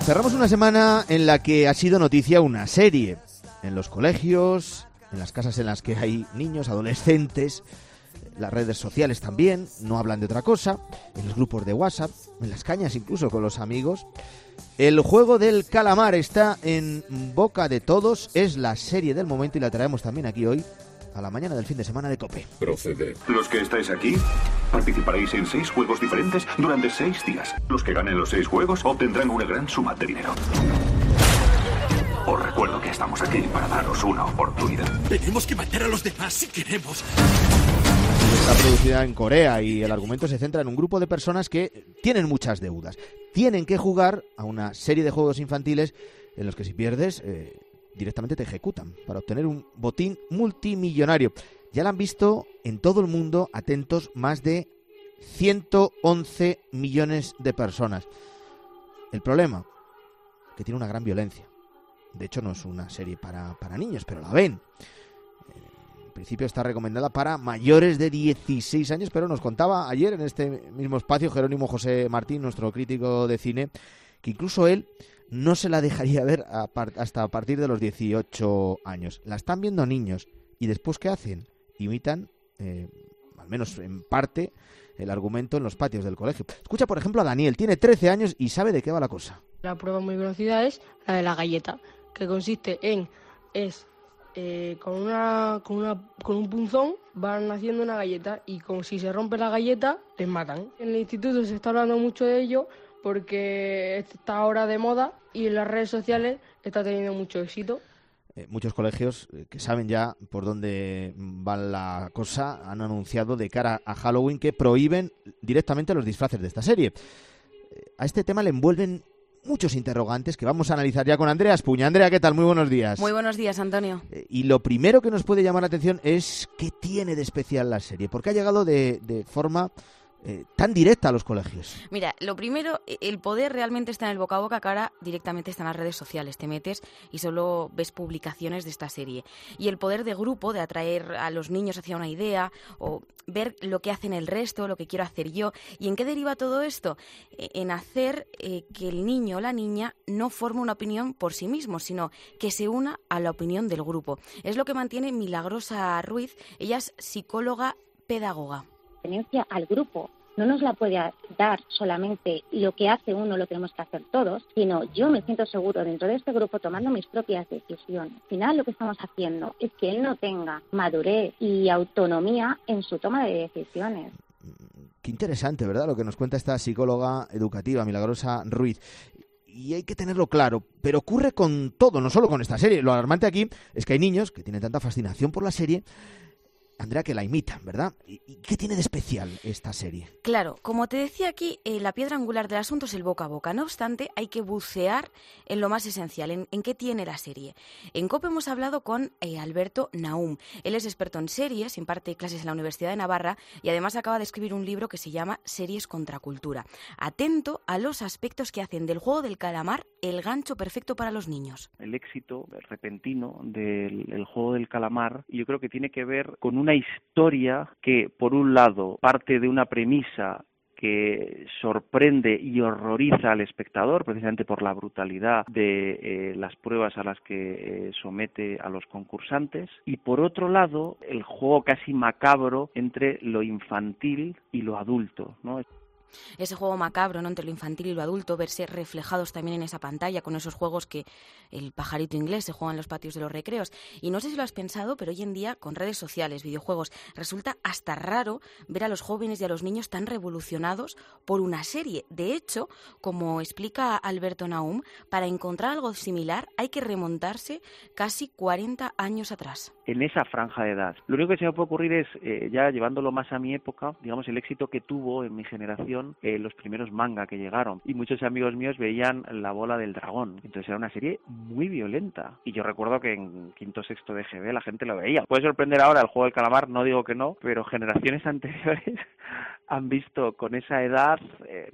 Cerramos una semana en la que ha sido noticia una serie. En los colegios, en las casas en las que hay niños, adolescentes, las redes sociales también, no hablan de otra cosa, en los grupos de WhatsApp, en las cañas incluso con los amigos. El juego del calamar está en boca de todos, es la serie del momento y la traemos también aquí hoy, a la mañana del fin de semana de COPE. Procede. Los que estáis aquí participaréis en 6 juegos diferentes durante 6 días. Los que ganen los 6 juegos obtendrán una gran suma de dinero. Os recuerdo que estamos aquí para daros una oportunidad. Tenemos que matar a los demás si queremos. Está producida en Corea y el argumento se centra en un grupo de personas que tienen muchas deudas. Tienen que jugar a una serie de juegos infantiles en los que si pierdes directamente te ejecutan para obtener un botín multimillonario. Ya la han visto en todo el mundo, atentos, más de 111 millones de personas. El problema, que tiene una gran violencia. De hecho, no es una serie para niños, pero la ven. En principio está recomendada para mayores de 16 años, pero nos contaba ayer en este mismo espacio Jerónimo José Martín, nuestro crítico de cine, que incluso él no se la dejaría ver hasta a partir de los 18 años. La están viendo niños y después ¿qué hacen? Imitan, al menos en parte, el argumento en los patios del colegio. Escucha, por ejemplo, a Daniel, tiene 13 años y sabe de qué va la cosa. La prueba muy conocida es la de la galleta, que consiste en con un punzón van haciendo una galleta y como si se rompe la galleta les matan. En el instituto se está hablando mucho de ello porque está ahora de moda y en las redes sociales está teniendo mucho éxito. Muchos colegios que saben ya por dónde va la cosa han anunciado de cara a Halloween que prohíben directamente los disfraces de esta serie. A este tema le envuelven muchos interrogantes que vamos a analizar ya con Andrea Espuña. Andrea, ¿qué tal? Muy buenos días. Muy buenos días, Antonio. Y lo primero que nos puede llamar la atención es qué tiene de especial la serie, porque ha llegado de forma tan directa a los colegios. Mira, lo primero, el poder realmente está en el boca a boca, que ahora directamente está en las redes sociales. Te metes y solo ves publicaciones de esta serie. Y el poder de grupo, de atraer a los niños hacia una idea o ver lo que hacen el resto, lo que quiero hacer yo. ¿Y en qué deriva todo esto? En hacer que el niño o la niña no forme una opinión por sí mismo, sino que se una a la opinión del grupo. Es lo que mantiene Milagrosa Ruiz. Ella es psicóloga pedagoga. Pertenencia al grupo no nos la puede dar solamente lo que hace uno, lo tenemos que hacer todos, sino yo me siento seguro dentro de este grupo tomando mis propias decisiones. Al final lo que estamos haciendo es que él no tenga madurez y autonomía en su toma de decisiones. Qué interesante, ¿verdad?, lo que nos cuenta esta psicóloga educativa, Milagrosa Ruiz. Y hay que tenerlo claro, pero ocurre con todo, no solo con esta serie. Lo alarmante aquí es que hay niños que tienen tanta fascinación por la serie, Andrea, que la imitan, ¿verdad? ¿Y qué tiene de especial esta serie? Claro, como te decía aquí, la piedra angular del asunto es el boca a boca. No obstante, hay que bucear en lo más esencial, en qué tiene la serie. En COPE hemos hablado con Alberto Naum. Él es experto en series, imparte clases en la Universidad de Navarra y además acaba de escribir un libro que se llama Series contra Cultura. Atento a los aspectos que hacen del juego del calamar el gancho perfecto para los niños. El éxito repentino del juego del calamar, yo creo que tiene que ver con una historia que, por un lado, parte de una premisa que sorprende y horroriza al espectador, precisamente por la brutalidad de las pruebas a las que somete a los concursantes, y por otro lado, el juego casi macabro entre lo infantil y lo adulto, ¿no? Ese juego macabro, ¿no?, entre lo infantil y lo adulto, verse reflejados también en esa pantalla con esos juegos que el pajarito inglés se juega en los patios de los recreos. Y no sé si lo has pensado, pero hoy en día con redes sociales, videojuegos, resulta hasta raro ver a los jóvenes y a los niños tan revolucionados por una serie. De hecho, como explica Alberto Naum, para encontrar algo similar hay que remontarse casi 40 años atrás. En esa franja de edad. Lo único que se me puede ocurrir es, ya llevándolo más a mi época, digamos, el éxito que tuvo en mi generación los primeros manga que llegaron. Y muchos amigos míos veían La Bola del Dragón. Entonces era una serie muy violenta. Y yo recuerdo que en quinto, sexto de GB la gente lo veía. Puede sorprender ahora el juego del calamar, no digo que no, pero generaciones anteriores han visto con esa edad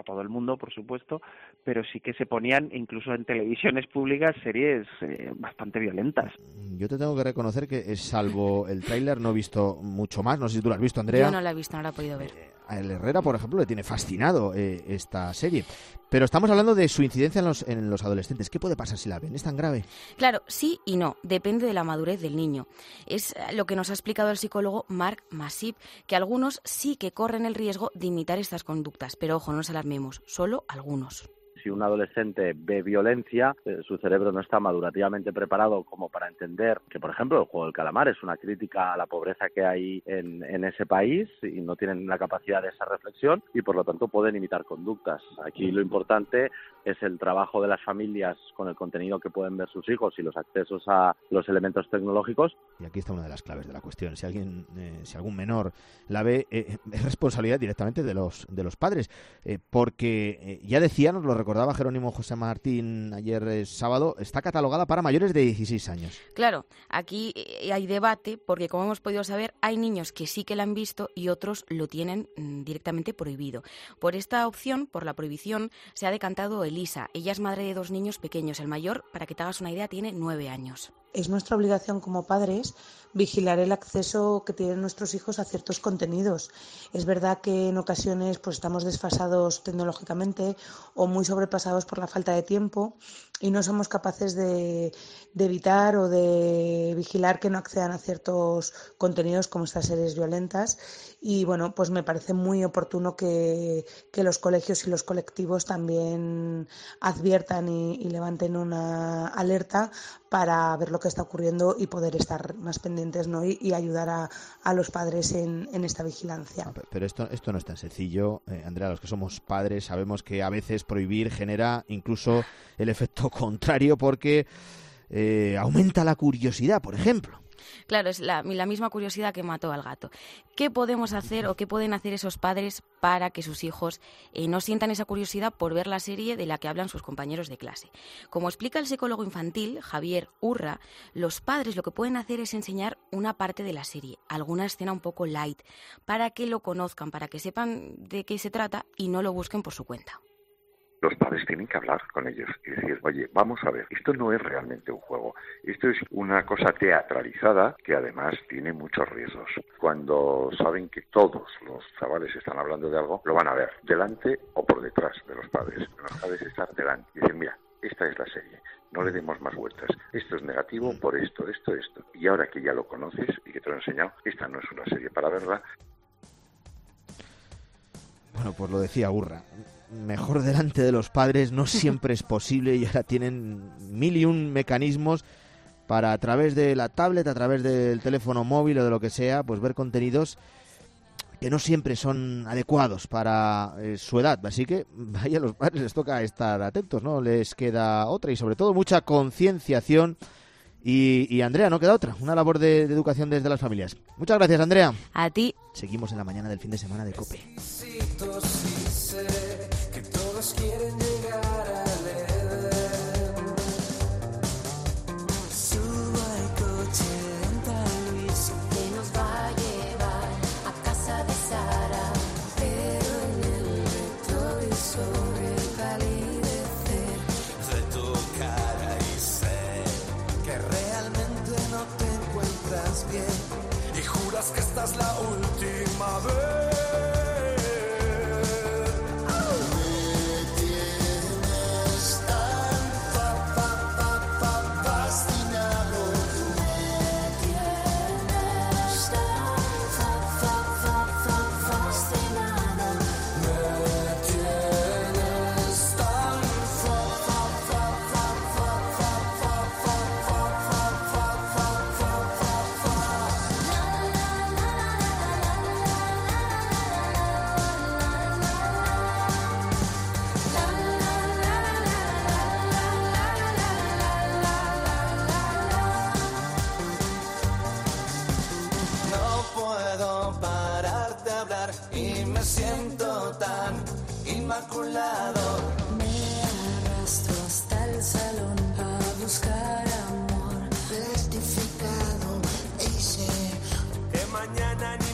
todo el mundo, por supuesto, pero sí que se ponían incluso en televisiones públicas series bastante violentas. Yo te tengo que reconocer que, salvo el tráiler, no he visto mucho más. No sé si tú lo has visto, Andrea. Yo no la he visto, no la he podido ver. A El Herrera, por ejemplo, le tiene fascinado esta serie. Pero estamos hablando de su incidencia en los adolescentes. ¿Qué puede pasar si la ven? ¿Es tan grave? Claro, sí y no. Depende de la madurez del niño. Es lo que nos ha explicado el psicólogo Mark Masip, que algunos sí que corren el riesgo de imitar estas conductas. Pero ojo, no nos alarmemos, solo algunos. Si un adolescente ve violencia, su cerebro no está madurativamente preparado como para entender que, por ejemplo, el juego del calamar es una crítica a la pobreza que hay en ese país y no tienen la capacidad de esa reflexión y, por lo tanto, pueden imitar conductas. Aquí lo importante es el trabajo de las familias con el contenido que pueden ver sus hijos y los accesos a los elementos tecnológicos. Y aquí está una de las claves de la cuestión. Si algún menor la ve, es responsabilidad directamente de los padres, porque ya decía, nos lo recordaba Jerónimo José Martín ayer sábado, está catalogada para mayores de 16 años. Claro, aquí hay debate porque, como hemos podido saber, hay niños que sí que la han visto y otros lo tienen directamente prohibido. Por esta opción, por la prohibición, se ha decantado Elisa. Ella es madre de 2 niños pequeños. El mayor, para que te hagas una idea, tiene 9 años. Es nuestra obligación como padres vigilar el acceso que tienen nuestros hijos a ciertos contenidos. Es verdad que en ocasiones pues estamos desfasados tecnológicamente o muy sobrepasados por la falta de tiempo y no somos capaces de evitar o de vigilar que no accedan a ciertos contenidos como estas series violentas. Y bueno, pues me parece muy oportuno que los colegios y los colectivos también adviertan y levanten una alerta para ver lo que está ocurriendo y poder estar más pendientes, ¿no? y ayudar a los padres en esta vigilancia. Pero esto no es tan sencillo, Andrea. Los que somos padres sabemos que a veces prohibir genera incluso el efecto contrario porque aumenta la curiosidad, por ejemplo. Claro, es la misma curiosidad que mató al gato. ¿Qué podemos hacer o qué pueden hacer esos padres para que sus hijos no sientan esa curiosidad por ver la serie de la que hablan sus compañeros de clase? Como explica el psicólogo infantil, Javier Urra, los padres lo que pueden hacer es enseñar una parte de la serie, alguna escena un poco light, para que lo conozcan, para que sepan de qué se trata y no lo busquen por su cuenta. Los padres tienen que hablar con ellos y decir, oye, vamos a ver, esto no es realmente un juego, esto es una cosa teatralizada que además tiene muchos riesgos. Cuando saben que todos los chavales están hablando de algo, lo van a ver delante o por detrás de los padres. Los padres están delante y dicen, mira, esta es la serie, no le demos más vueltas, esto es negativo por esto. Y ahora que ya lo conoces y que te lo he enseñado, esta no es una serie para verla. Bueno, pues lo decía Urra. Mejor delante de los padres no siempre es posible y ahora tienen 1001 mecanismos para, a través de la tablet, a través del teléfono móvil o de lo que sea, pues ver contenidos que no siempre son adecuados para su edad. Así que vaya, a los padres les toca estar atentos, no les queda otra y sobre todo mucha concienciación. Y Andrea, no queda otra, una labor de educación desde las familias. Muchas gracias, Andrea. A ti. Seguimos en la mañana del fin de semana de COPE. Quieren llegar al Edén. Subo al coche de Santa Luis que nos va a llevar a casa de Sara, pero en el retrovisor el palidecer retocar y sé que realmente no te encuentras bien y juras que esta es la última vez. Inmaculado, me arrastro hasta el salón a buscar amor certificado y sé que mañana